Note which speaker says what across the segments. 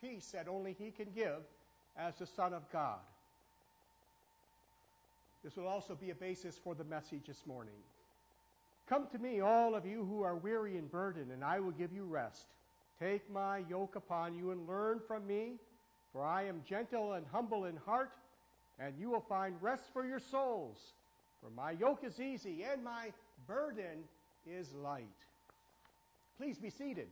Speaker 1: peace that only He can give as the Son of God. This will also be a basis for the message this morning. Come to me, all of you who are weary and burdened, and I will give you rest. Take my yoke upon you and learn from me, for I am gentle and humble in heart, and you will find rest for your souls. For my yoke is easy and my burden is light. Please be seated.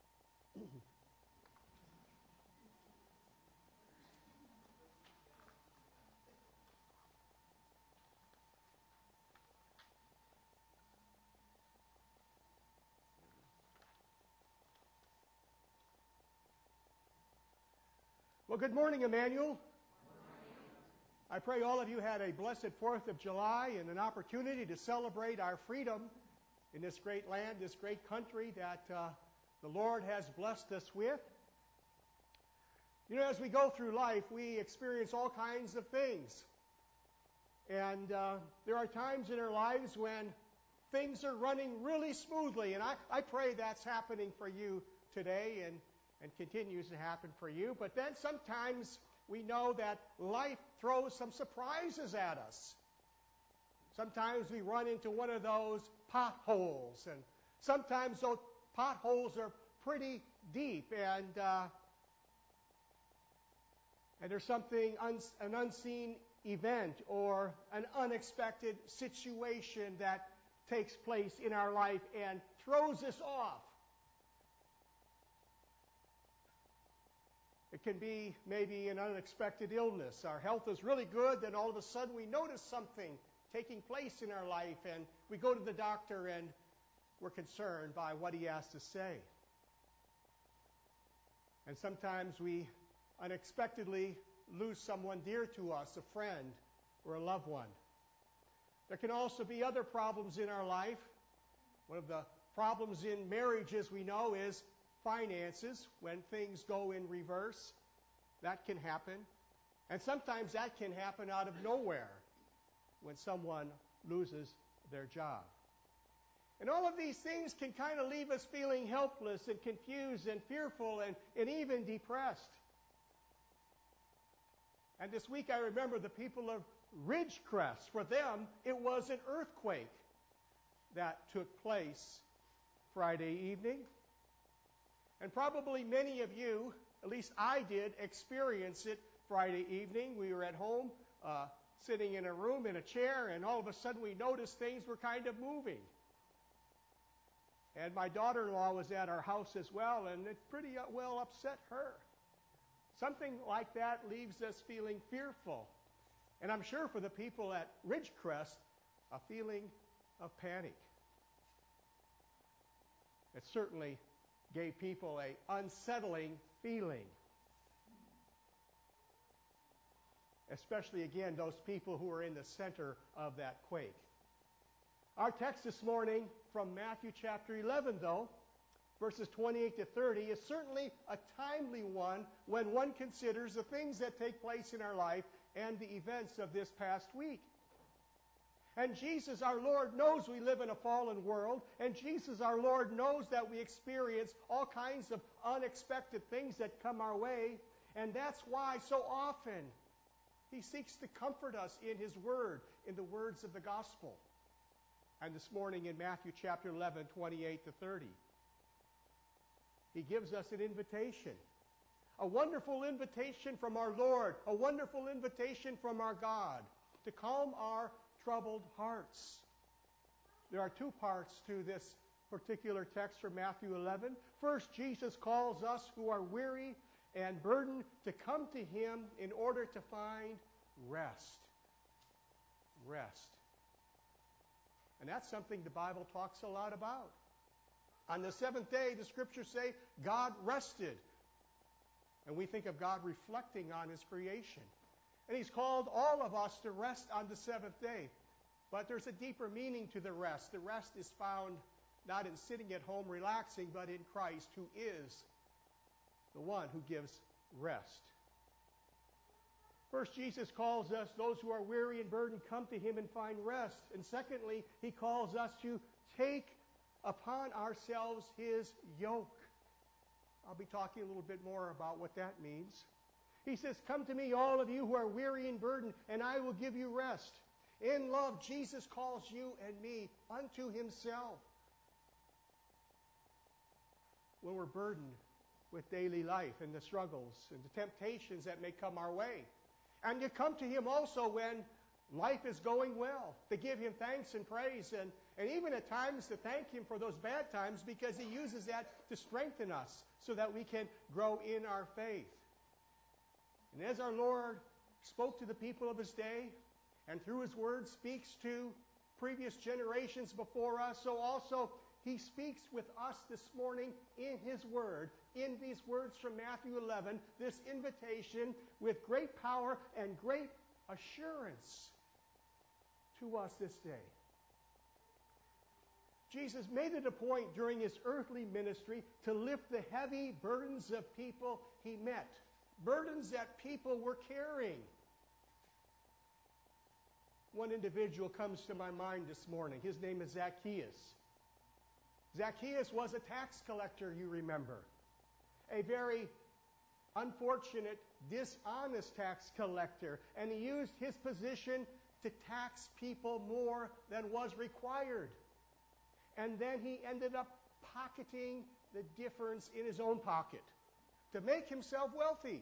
Speaker 1: Well, good morning, Emmanuel.
Speaker 2: Good morning.
Speaker 1: I pray all of you had a blessed 4th of July and an opportunity to celebrate our freedom in this great land, this great country that the Lord has blessed us with. You know, as we go through life, we experience all kinds of things. And there are times in our lives when things are running really smoothly. And I pray that's happening for you today and continues to happen for you. But then sometimes we know that life throws some surprises at us. Sometimes we run into one of those potholes, and sometimes those potholes are pretty deep, and there's something, an unseen event or an unexpected situation that takes place in our life and throws us off. It can be maybe an unexpected illness. Our health is really good, then all of a sudden we notice something taking place in our life, and we go to the doctor and we're concerned by what he has to say. And sometimes we unexpectedly lose someone dear to us, a friend or a loved one. There can also be other problems in our life. One of the problems in marriages we know is finances. When things go in reverse, that can happen. And sometimes that can happen out of nowhere when someone loses their job. And all of these things can kind of leave us feeling helpless and confused and fearful and even depressed. And this week I remember the people of Ridgecrest. For them, it was an earthquake that took place Friday evening. And probably many of you, at least I did, experience it Friday evening. We were at home, sitting in a room in a chair, and all of a sudden we noticed things were kind of moving. And my daughter-in-law was at our house as well, and it pretty well upset her. Something like that leaves us feeling fearful. And I'm sure for the people at Ridgecrest, a feeling of panic. It certainly gave people an unsettling feeling. Especially, again, those people who were in the center of that quake. Our text this morning from Matthew chapter 11, though, verses 28 to 30, is certainly a timely one when one considers the things that take place in our life and the events of this past week. And Jesus, our Lord, knows we live in a fallen world. And Jesus, our Lord, knows that we experience all kinds of unexpected things that come our way. And that's why so often He seeks to comfort us in His Word, in the words of the Gospel. And this morning in Matthew chapter 11, 28 to 30, He gives us an invitation. A wonderful invitation from our Lord. A wonderful invitation from our God to calm our troubled hearts. There are two parts to this particular text from Matthew 11. First, Jesus calls us who are weary and burdened to come to Him in order to find rest. Rest. And that's something the Bible talks a lot about. On the seventh day, the Scriptures say, God rested. And we think of God reflecting on His creation. And He's called all of us to rest on the seventh day. But there's a deeper meaning to the rest. The rest is found not in sitting at home relaxing, but in Christ, who is the one who gives rest. First, Jesus calls us, those who are weary and burdened, come to Him and find rest. And secondly, He calls us to take upon ourselves His yoke. I'll be talking a little bit more about what that means. He says, "Come to me, all of you who are weary and burdened, and I will give you rest." In love, Jesus calls you and me unto himself. When we're burdened with daily life and the struggles and the temptations that may come our way. And you come to him also when life is going well, to give him thanks and praise, and even at times to thank him for those bad times, because he uses that to strengthen us so that we can grow in our faith. And as our Lord spoke to the people of his day, and through his word speaks to previous generations before us, so also he speaks with us this morning in his word, in these words from Matthew 11, this invitation with great power and great assurance to us this day. Jesus made it a point during his earthly ministry to lift the heavy burdens of people he met, burdens that people were carrying. One individual comes to my mind this morning. His name is Zacchaeus. Zacchaeus was a tax collector, you remember. A very unfortunate, dishonest tax collector. And he used his position to tax people more than was required. And then he ended up pocketing the difference in his own pocket to make himself wealthy.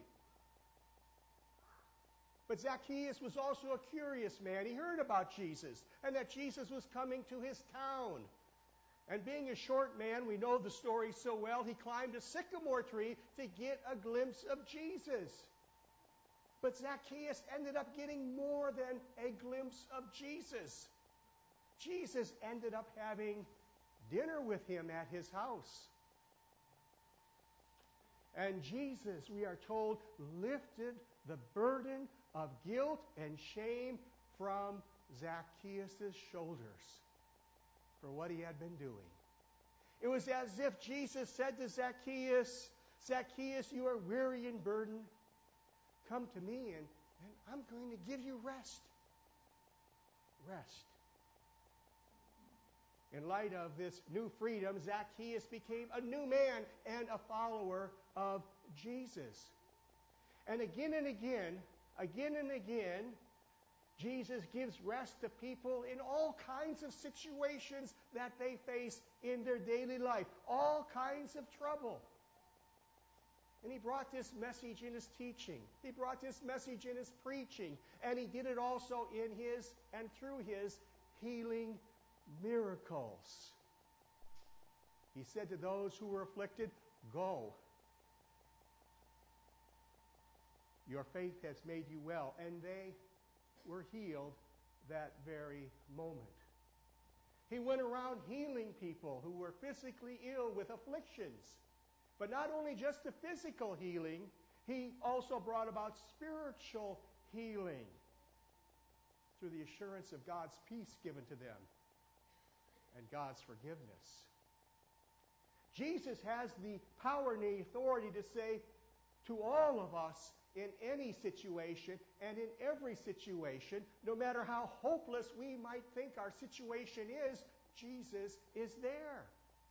Speaker 1: But Zacchaeus was also a curious man. He heard about Jesus and that Jesus was coming to his town. And being a short man, we know the story so well, he climbed a sycamore tree to get a glimpse of Jesus. But Zacchaeus ended up getting more than a glimpse of Jesus. Jesus ended up having dinner with him at his house. And Jesus, we are told, lifted the burden of guilt and shame from Zacchaeus' shoulders for what he had been doing. It was as if Jesus said to Zacchaeus, "Zacchaeus, you are weary and burdened. Come to me and I'm going to give you rest." Rest. In light of this new freedom, Zacchaeus became a new man and a follower of Jesus. And again, Jesus gives rest to people in all kinds of situations that they face in their daily life, all kinds of trouble. And he brought this message in his teaching. He brought this message in his preaching. And he did it also in his and through his healing miracles. He said to those who were afflicted, "Go. Your faith has made you well." And they were healed that very moment. He went around healing people who were physically ill with afflictions. But not only just the physical healing, he also brought about spiritual healing through the assurance of God's peace given to them and God's forgiveness. Jesus has the power and the authority to say to all of us, in any situation and in every situation, no matter how hopeless we might think our situation is, Jesus is there.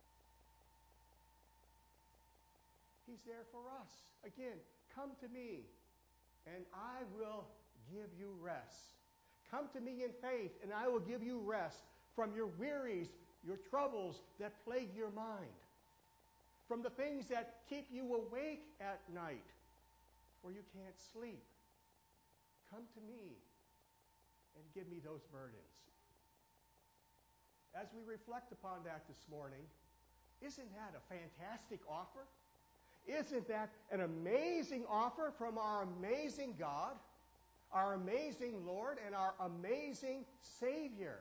Speaker 1: He's there for us. Again, come to me and I will give you rest. Come to me in faith and I will give you rest from your wearies, your troubles that plague your mind, from the things that keep you awake at night where you can't sleep. Come to me and give me those burdens. As we reflect upon that this morning, isn't that a fantastic offer? Isn't that an amazing offer from our amazing God, our amazing Lord, and our amazing Savior?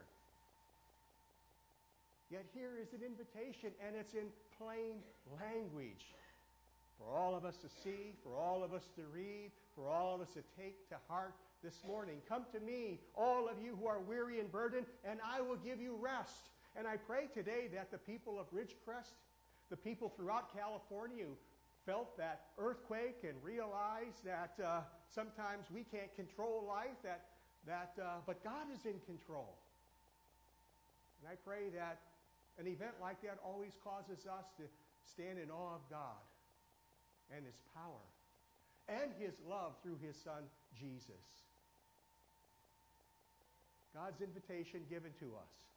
Speaker 1: Yet here is an invitation, and it's in plain language for all of us to see, for all of us to read, for all of us to take to heart this morning. Come to me, all of you who are weary and burdened, and I will give you rest. And I pray today that the people of Ridgecrest, the people throughout California who felt that earthquake and realized that sometimes we can't control life, but God is in control. And I pray that an event like that always causes us to stand in awe of God and His power and His love through His Son, Jesus. God's invitation given to us.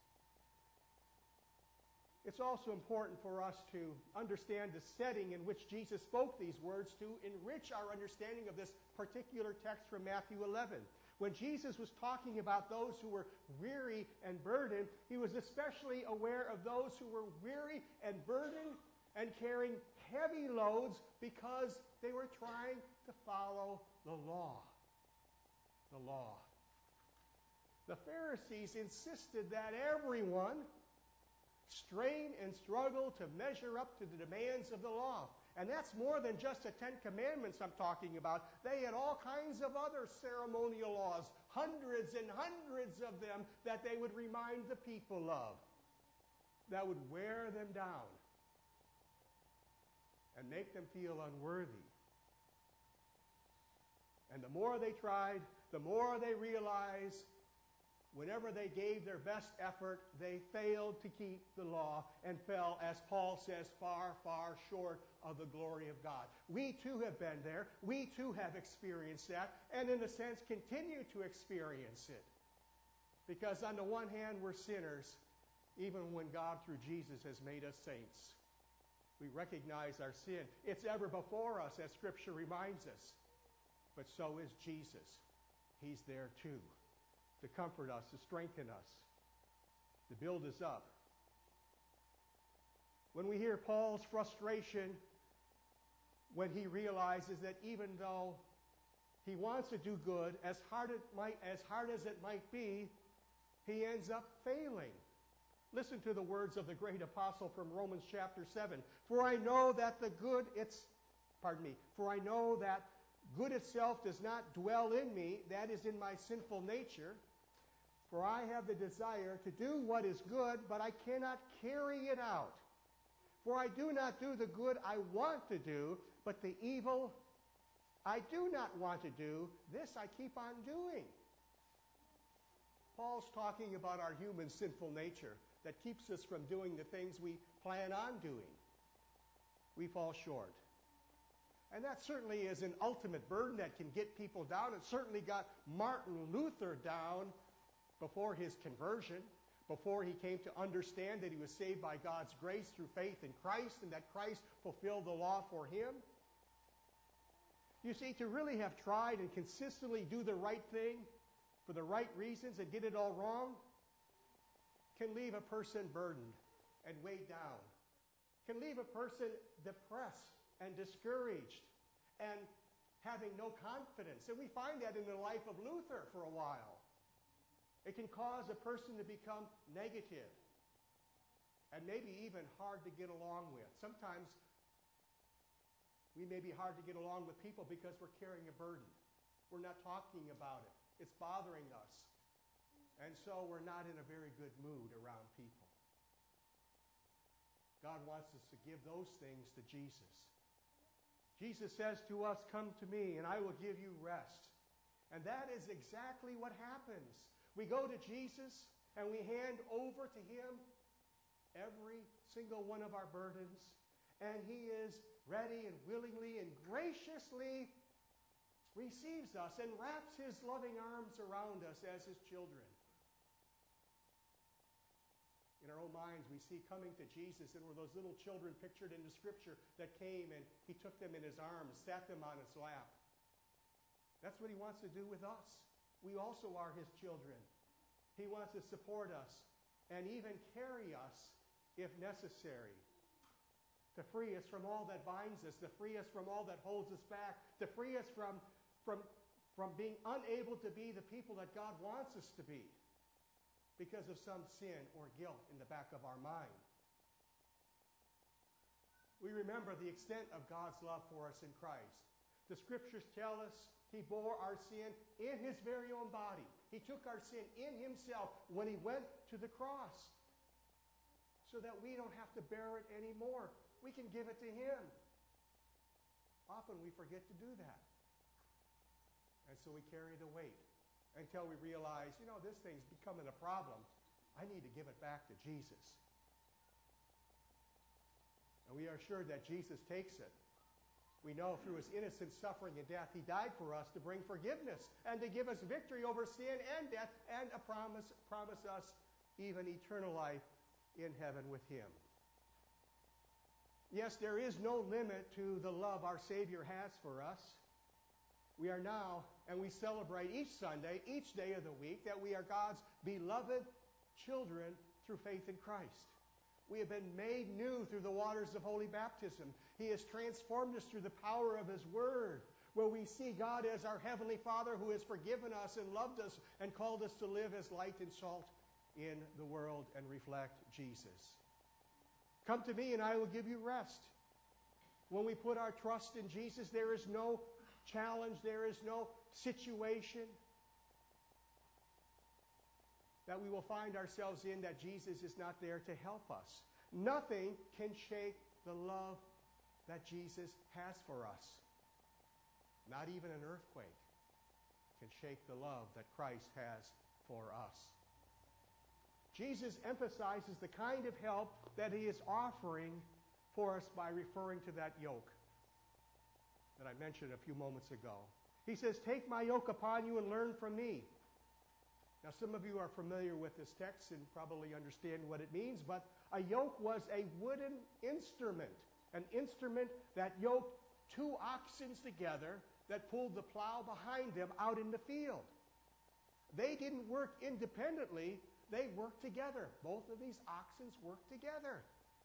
Speaker 1: It's also important for us to understand the setting in which Jesus spoke these words to enrich our understanding of this particular text from Matthew 11. When Jesus was talking about those who were weary and burdened, He was especially aware of those who were weary and burdened and carrying heavy loads because they were trying to follow the law. The law. The Pharisees insisted that everyone strain and struggle to measure up to the demands of the law. And that's more than just the Ten Commandments I'm talking about. They had all kinds of other ceremonial laws, hundreds and hundreds of them that they would remind the people of, that would wear them down and make them feel unworthy. And the more they tried, the more they realized whenever they gave their best effort, they failed to keep the law and fell, as Paul says, far, far short of the glory of God. We too have been there. We too have experienced that, and in a sense continue to experience it. Because on the one hand, we're sinners, even when God through Jesus has made us saints. We recognize our sin. It's ever before us, as Scripture reminds us. But so is Jesus. He's there too, to comfort us, to strengthen us, to build us up. When we hear Paul's frustration, when he realizes that even though he wants to do good, as hard as it might be, he ends up failing. Listen to the words of the great apostle from Romans chapter 7. For I know that good itself does not dwell in me, that is in my sinful nature. For I have the desire to do what is good, but I cannot carry it out. For I do not do the good I want to do, but the evil I do not want to do, this I keep on doing. Paul's talking about our human sinful nature that keeps us from doing the things we plan on doing. We fall short. And that certainly is an ultimate burden that can get people down. It certainly got Martin Luther down before his conversion, before he came to understand that he was saved by God's grace through faith in Christ and that Christ fulfilled the law for him. You see, to really have tried and consistently do the right thing for the right reasons and get it all wrong can leave a person burdened and weighed down, can leave a person depressed and discouraged and having no confidence. And we find that in the life of Luther for a while. It can cause a person to become negative and maybe even hard to get along with. Sometimes we may be hard to get along with people because we're carrying a burden. We're not talking about it. It's bothering us. And so we're not in a very good mood around people. God wants us to give those things to Jesus. Jesus says to us, "Come to me and I will give you rest." And that is exactly what happens. We go to Jesus and we hand over to Him every single one of our burdens. And He is ready and willingly and graciously receives us and wraps His loving arms around us as His children. In our own minds, we see coming to Jesus, and were those little children pictured in the Scripture that came and He took them in His arms, sat them on His lap. That's what He wants to do with us. We also are His children. He wants to support us and even carry us if necessary, to free us from all that binds us, to free us from all that holds us back, to free us from being unable to be the people that God wants us to be because of some sin or guilt in the back of our mind. We remember the extent of God's love for us in Christ. The Scriptures tell us He bore our sin in His very own body. He took our sin in Himself when He went to the cross so that we don't have to bear it anymore. We can give it to Him. Often we forget to do that. And so we carry the weight until we realize, this thing's becoming a problem. I need to give it back to Jesus. And we are sure that Jesus takes it We know through his innocent suffering and death, he died for us to bring forgiveness and to give us victory over sin and death and promise us even eternal life in heaven with him. Yes, there is no limit to the love our Savior has for us. We are now, and we celebrate each Sunday, each day of the week, that we are God's beloved children through faith in Christ. We have been made new through the waters of holy baptism. He has transformed us through the power of his word, where we see God as our heavenly Father who has forgiven us and loved us and called us to live as light and salt in the world and reflect Jesus. Come to me and I will give you rest. When we put our trust in Jesus, there is no challenge, there is no situation that we will find ourselves in that Jesus is not there to help us. Nothing can shake the love that Jesus has for us. Not even an earthquake can shake the love that Christ has for us. Jesus emphasizes the kind of help that he is offering for us by referring to that yoke that I mentioned a few moments ago. He says, "Take my yoke upon you and learn from me." Now, some of you are familiar with this text and probably understand what it means, but a yoke was a wooden instrument, an instrument that yoked two oxen together that pulled the plow behind them out in the field. They didn't work independently, they worked together. Both of these oxen worked together.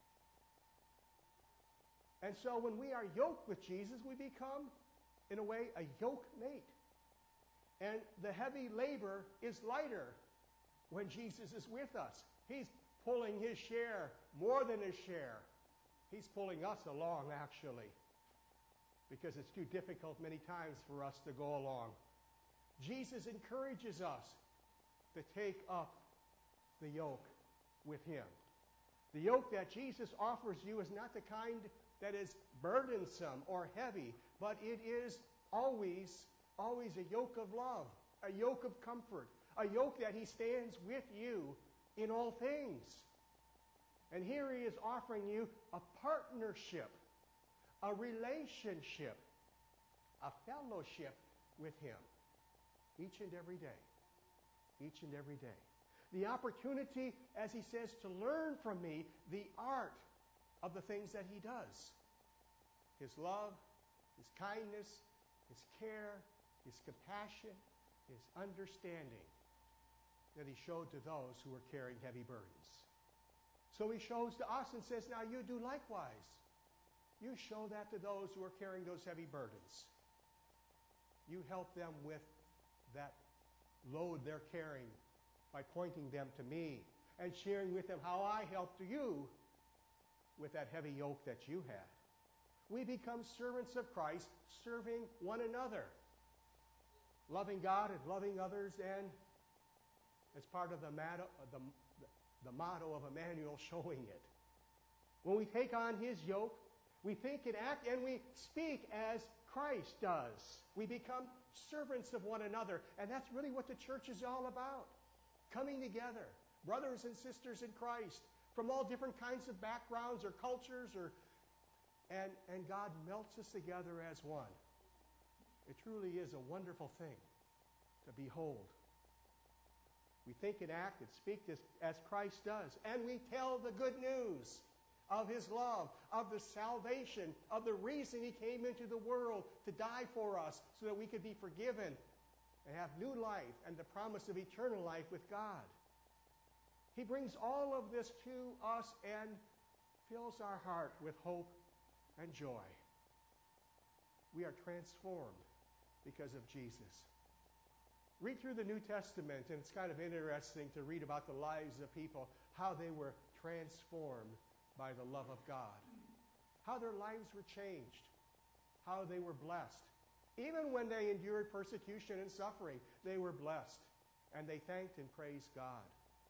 Speaker 1: And so when we are yoked with Jesus, we become, in a way, a yoke mate. And the heavy labor is lighter when Jesus is with us. He's pulling his share, more than his share. He's pulling us along, actually, because it's too difficult many times for us to go along. Jesus encourages us to take up the yoke with him. The yoke that Jesus offers you is not the kind that is burdensome or heavy, but it is always a yoke of love, a yoke of comfort, a yoke that he stands with you in all things. And here he is offering you a partnership, a relationship, a fellowship with him each and every day. Each and every day. The opportunity, as he says, to learn from me the art of the things that he does. His love, his kindness, his care, his compassion, his understanding that he showed to those who were carrying heavy burdens. So he shows to us and says, now you do likewise. You show that to those who are carrying those heavy burdens. You help them with that load they're carrying by pointing them to me and sharing with them how I helped you with that heavy yoke that you had. We become servants of Christ, serving one another, loving God and loving others, and as part of the motto of Emmanuel, showing it. When we take on his yoke, we think and act and we speak as Christ does. We become servants of one another, and that's really what the church is all about. Coming together, brothers and sisters in Christ, from all different kinds of backgrounds or cultures, and God melts us together as one. It truly is a wonderful thing to behold. We think and act and speak as Christ does. And we tell the good news of his love, of the salvation, of the reason he came into the world to die for us so that we could be forgiven and have new life and the promise of eternal life with God. He brings all of this to us and fills our heart with hope and joy. We are transformed because of Jesus. Read through the New Testament, and it's kind of interesting to read about the lives of people, how they were transformed by the love of God, how their lives were changed, how they were blessed. Even when they endured persecution and suffering, they were blessed, and they thanked and praised God.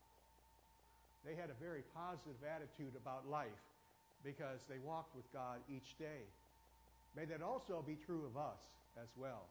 Speaker 1: They had a very positive attitude about life because they walked with God each day. May that also be true of us as well.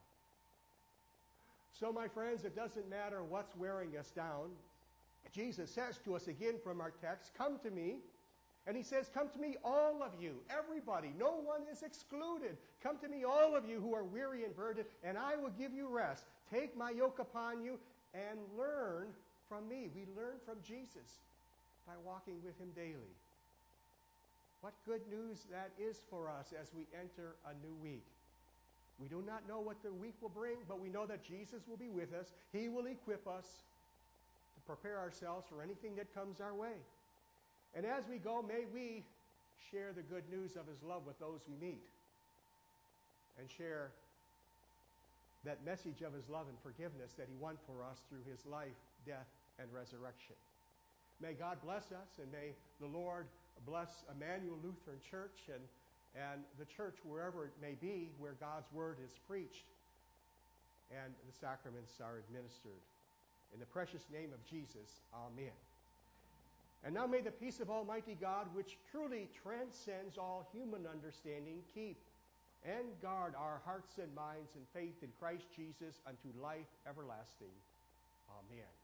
Speaker 1: So, my friends, it doesn't matter what's wearing us down. Jesus says to us again from our text, "Come to me, And he says, come to me, all of you, everybody. No one is excluded. Come to me, all of you who are weary and burdened, and I will give you rest. Take my yoke upon you and learn from me. We learn from Jesus by walking with him daily. What good news that is for us as we enter a new week. We do not know what the week will bring, but we know that Jesus will be with us. He will equip us to prepare ourselves for anything that comes our way. And as we go, may we share the good news of his love with those we meet and share that message of his love and forgiveness that he won for us through his life, death, and resurrection. May God bless us, and may the Lord bless Emmanuel Lutheran Church and the church wherever it may be where God's word is preached and the sacraments are administered. In the precious name of Jesus, amen. And now may the peace of Almighty God, which truly transcends all human understanding, keep and guard our hearts and minds in faith in Christ Jesus unto life everlasting. Amen.